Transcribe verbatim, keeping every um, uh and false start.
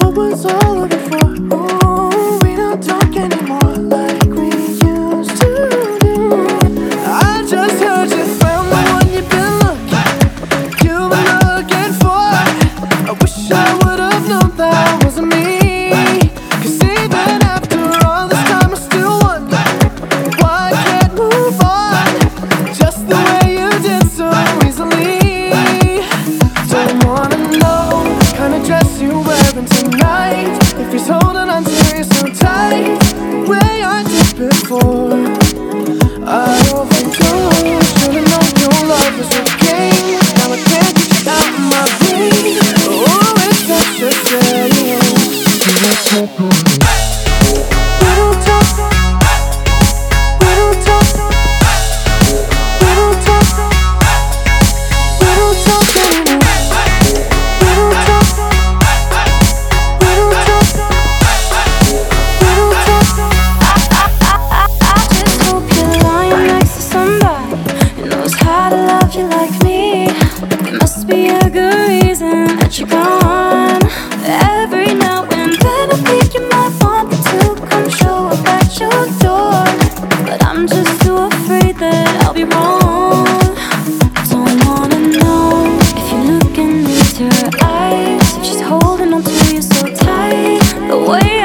what was all of it for? Ooh, we don't talk anymore like we used to do. I just heard you found the one you've been looking, you've been looking for. I wish I would've known that wasn't me. Cause even after all this time I still wonder why I can't move on just the way you did so easily. Don't wanna know the kind of dress you're wearing tonight, if he's holding on to you so tight the way I did before. I overdosed, should've known your love was a game. Now I can't get you out of my brain. Oh, it's such a shame. We don't talk, we don't talk, we don't talk, we don't talk anymore. We don't talk, we don't talk, we don't talk. I just hope you're lying next to somebody who knows how to love you like me. There must be a good reason that you're gone. Every now and then I think you might want me to come show up at your door, but I'm just too afraid that I'll be wrong. Don't wanna know if you're looking into her eyes, if she's holding on to you so tight the way